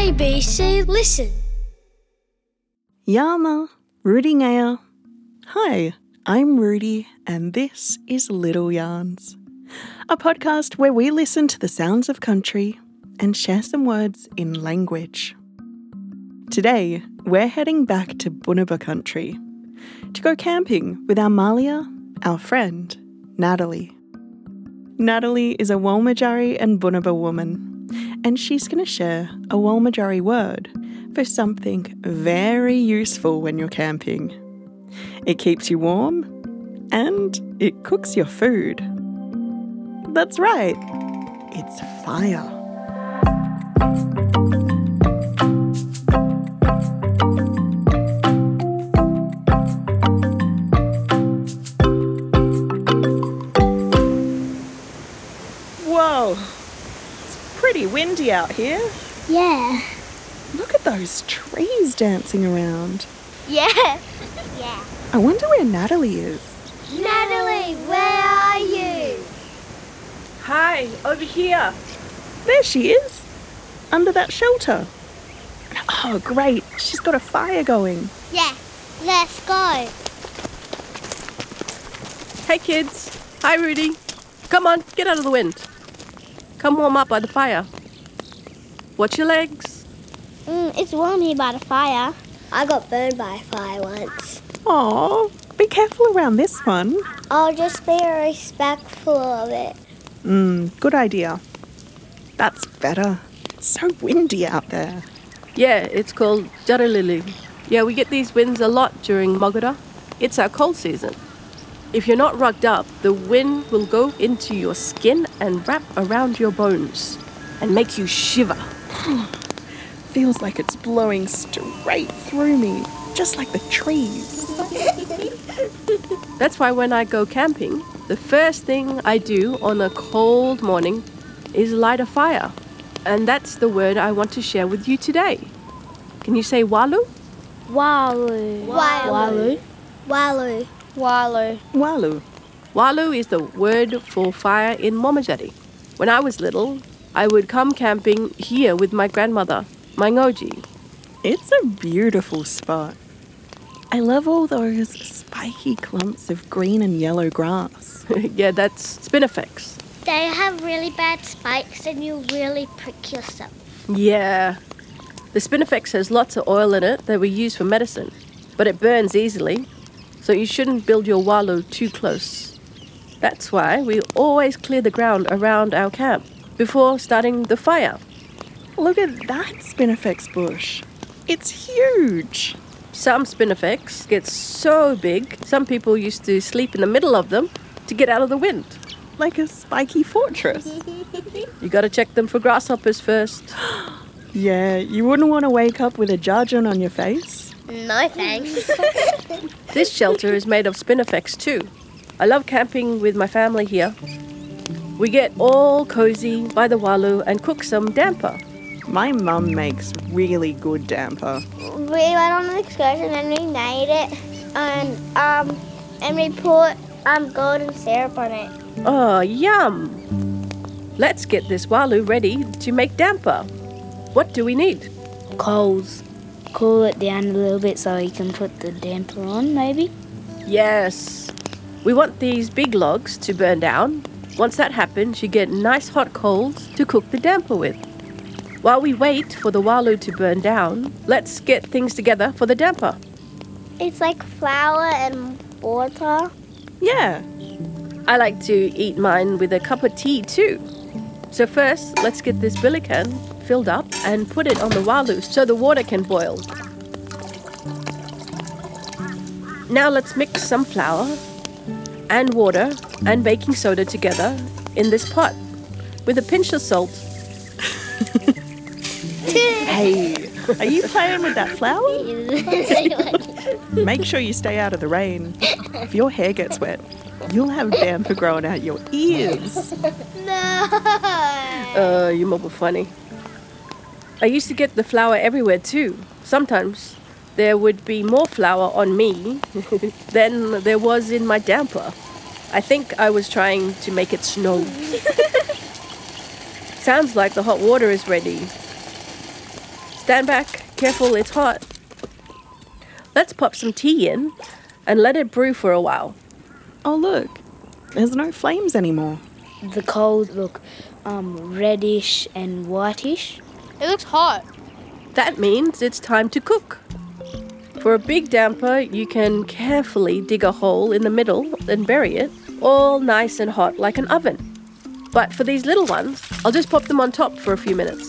ABC Listen. Yama, Rudy Ngaya. Hi, I'm Rudy and this is Little Yarns, a podcast where we listen to the sounds of country and share some words in language. Today, we're heading back to Bunuba country to go camping with our Malia, our friend, Natalie. Natalie is a Walmatjarri and Bunuba woman, and she's going to share a Walmatjarri word for something very useful when you're camping. It keeps you warm and it cooks your food. That's right, it's fire. Whoa, it's pretty windy out here. Yeah. Look at those trees dancing around. Yeah. Yeah. I wonder where Natalie is. Natalie, where are you? Hi, over here. There she is, under that shelter. Oh, great, she's got a fire going. Yeah. Let's go. Hey kids. Hi Rudy. Come on, get out of the wind. Come warm up by the fire. Watch your legs. It's warm here by the fire. I got burned by a fire once. Aw, be careful around this one. I'll just be respectful of it. Good idea. That's better. It's so windy out there. Yeah, it's called Jarilili. Yeah, we get these winds a lot during Mogura. It's our cold season. If you're not rugged up, the wind will go into your skin and wrap around your bones and make you shiver. Feels like it's blowing straight through me, just like the trees. That's why when I go camping, the first thing I do on a cold morning is light a fire. And that's the word I want to share with you today. Can you say walu? Walu. Walu. Walu. Walu. Walu. Walu is the word for fire in Walmatjarri. When I was little, I would come camping here with my grandmother, my ngoji. It's a beautiful spot. I love all those spiky clumps of green and yellow grass. Yeah, that's spinifex. They have really bad spikes and you really prick yourself. Yeah. The spinifex has lots of oil in it that we use for medicine, but it burns easily, so you shouldn't build your walu too close. That's why we always clear the ground around our camp before starting the fire. Look at that spinifex bush. It's huge. Some spinifex get so big, some people used to sleep in the middle of them to get out of the wind. Like a spiky fortress. You gotta check them for grasshoppers first. Yeah, you wouldn't want to wake up with a jargon on your face. No thanks. This shelter is made of spinifex too. I love camping with my family here. We get all cozy by the walu and cook some damper. My mum makes really good damper. We went on an excursion and we made it and we put golden syrup on it. Oh, yum! Let's get this walu ready to make damper. What do we need? Coals. Cool it down a little bit so you can put the damper on, maybe? Yes. We want these big logs to burn down. Once that happens, you get nice hot coals to cook the damper with. While we wait for the walu to burn down, let's get things together for the damper. It's like flour and water. Yeah. I like to eat mine with a cup of tea too. So first, let's get this billy can filled up and put it on the walu so the water can boil. Now let's mix some flour and water and baking soda together in this pot with a pinch of salt. Hey, are you playing with that flour? Make sure you stay out of the rain. If your hair gets wet, you'll have damper growing out your ears. No. You're mobile funny. I used to get the flour everywhere too. Sometimes there would be more flour on me than there was in my damper. I think I was trying to make it snow. Sounds like the hot water is ready. Stand back. Careful, it's hot. Let's pop some tea in and let it brew for a while. Oh, look. There's no flames anymore. The coals look reddish and whitish. It looks hot. That means it's time to cook. For a big damper, you can carefully dig a hole in the middle and bury it, all nice and hot like an oven. But for these little ones, I'll just pop them on top for a few minutes.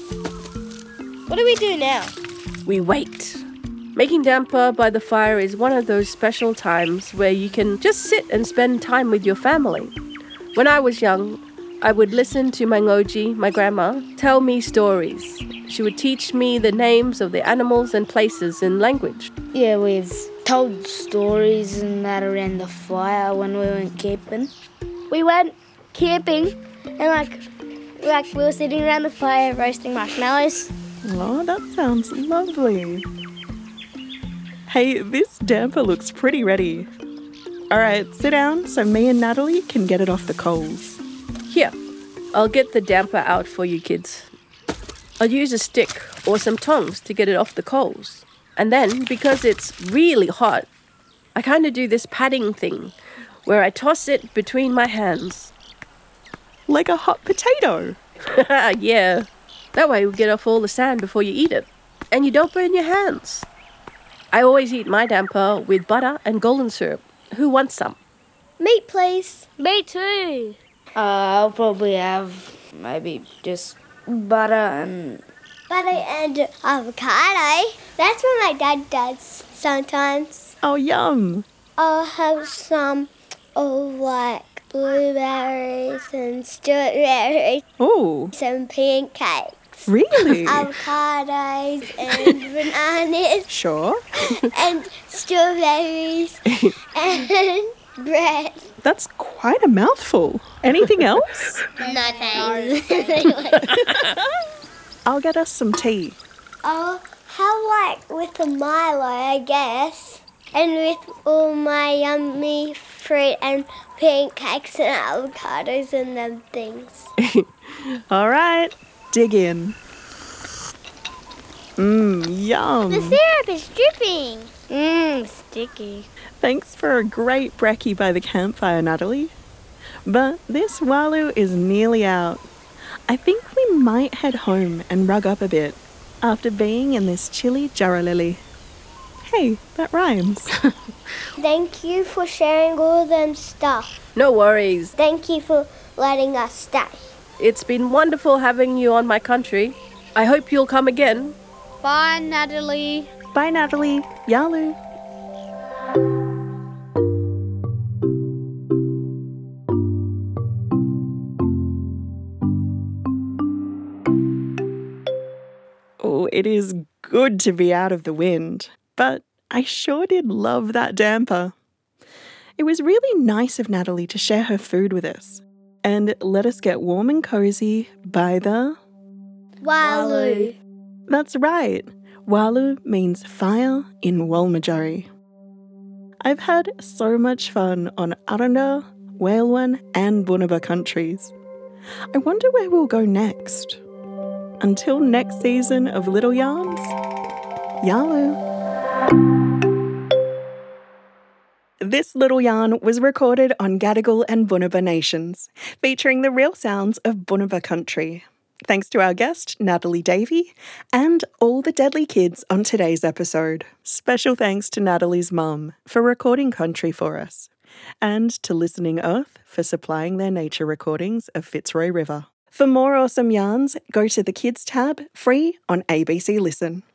What do we do now? We wait. Making damper by the fire is one of those special times where you can just sit and spend time with your family. When I was young, I would listen to my ngoji, my grandma, tell me stories. She would teach me the names of the animals and places in language. Yeah, we've told stories and that around the fire when we went camping. We went camping and we were sitting around the fire roasting marshmallows. Oh, that sounds lovely. Hey, this damper looks pretty ready. All right, sit down so me and Natalie can get it off the coals. Here, I'll get the damper out for you kids. I'll use a stick or some tongs to get it off the coals. And then, because it's really hot, I kind of do this patting thing where I toss it between my hands. Like a hot potato. Yeah, that way we get off all the sand before you eat it. And you don't burn your hands. I always eat my damper with butter and golden syrup. Who wants some? Meat, please. Me too. I'll probably have maybe just butter and... Butter and avocado. That's what my dad does sometimes. Oh, yum. I'll have some of blueberries and strawberries, Oh, some pancakes. really? Avocados and bananas Sure. and strawberries and bread. That's quite a mouthful. Anything else? No thanks. I'll get us some tea. I'll have with a Milo, I guess. And with all my yummy fruit and pancakes and avocados and them things. All right, dig in. Yum. The syrup is dripping. Sticky. Thanks for a great brekkie by the campfire, Natalie. But this walu is nearly out. I think we might head home and rug up a bit after being in this chilly Jarralilly. Hey, that rhymes. Thank you for sharing all them stuff. No worries. Thank you for letting us stay. It's been wonderful having you on my country. I hope you'll come again. Bye, Natalie. Bye, Natalie. Yalu. Oh, it is good to be out of the wind, but I sure did love that damper. It was really nice of Natalie to share her food with us and let us get warm and cozy by the... Walu. That's right. Walu means fire in Walmatjarri. I've had so much fun on Arrernte, Wailwan and Bunuba countries. I wonder where we'll go next. Until next season of Little Yarns, Yalu. This little yarn was recorded on Gadigal and Bunuba nations, featuring the real sounds of Bunuba country. Thanks to our guest, Natalie Davey, and all the Deadly kids on today's episode. Special thanks to Natalie's mum for recording country for us, and to Listening Earth for supplying their nature recordings of Fitzroy River. For more awesome yarns, go to the Kids tab, free on ABC Listen.